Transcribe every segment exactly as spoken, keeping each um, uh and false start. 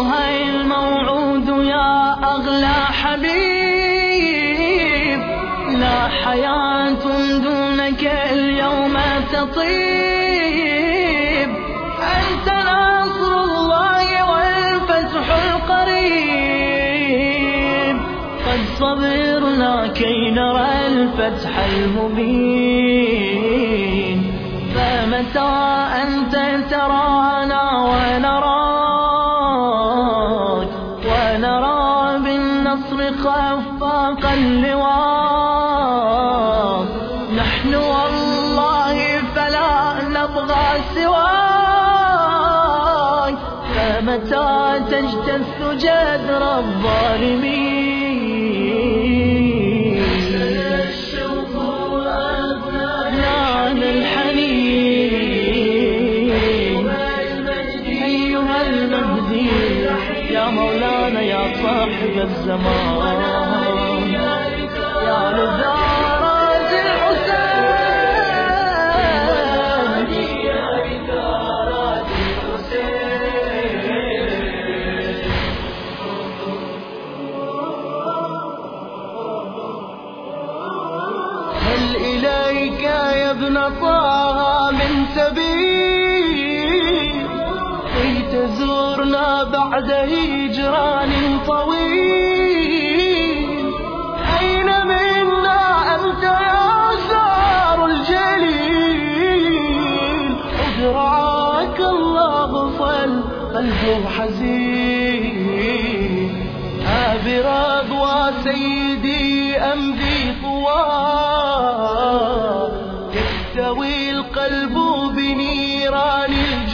أيها الموعود يا أغلى حبيب، لا حياة دونك اليوم تطيب. أنت ناصر الله والفتح القريب، قد صبرنا كي نرى الفتح المبين. فمتى أنت ترانا ونراك، ونرى بالنصر خفاق اللواء. نحن والله فلا نبغى سواك، فمتى تجتث جدر الظالمين. الشوق وأبنانا عن الحنين، أيها المجدي يا مولانا يا صاحب الزمان، يا لزارات الحسين، يا لزارات الحسين. هل إليك يا ابن طه من سبيل كي تزورنا بعد هجران طويل؟ أين منا أنت يا زار الجليل؟ إذ رعاك الله صل قلبه حزين. برضوى سيدي أمضي طوى، يستوي القلب بنيران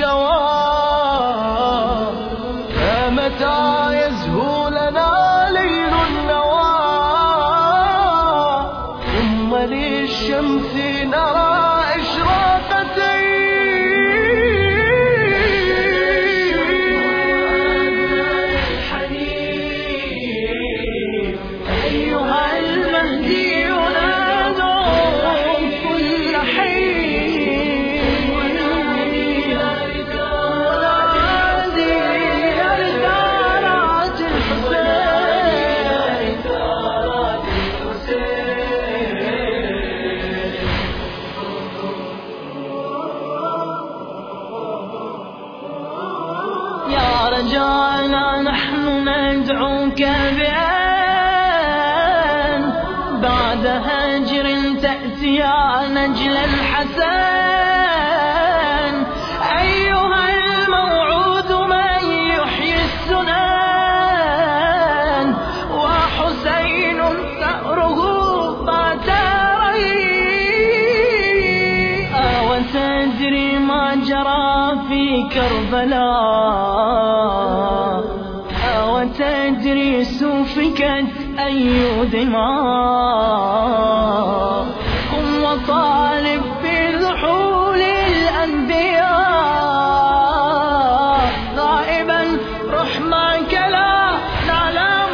الجوى. فمتى يزهو لنا ليل النوى، ثم للشمس نرى إشراقتين. رجانا نحن ندعوك بأن بعد هجر تأتي يا نجل الحسن. أيها الموعود من يحيي السنن، وحسين ثأره بات رهيب. أوتدري ما جرى في كربلاء، أوتدري سفكت أي دماء؟ قم وطالب بذحول الأنبياء، غائبا رحمك لا نعلم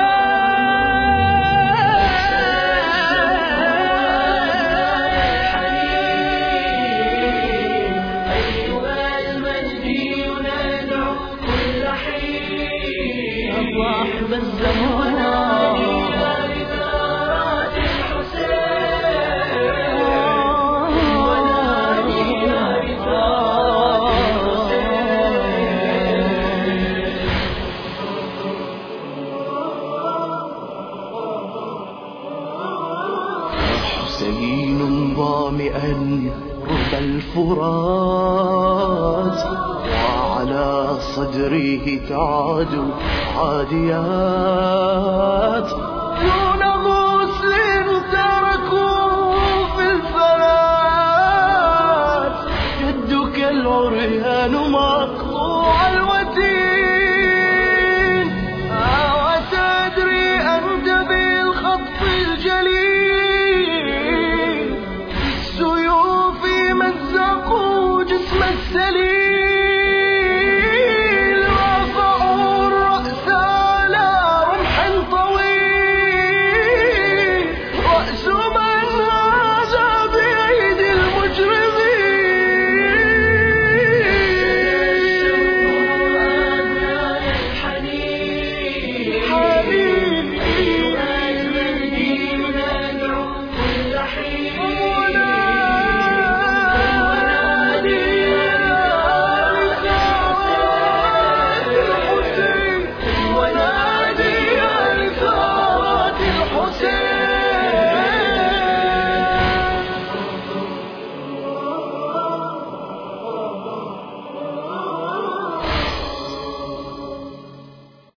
صاحب الزمان. حسين ظامئا ربى الفرات، وعلى صدره تعاد عاديات. دون مسلم تركوه في الفلات، جدك العريان ما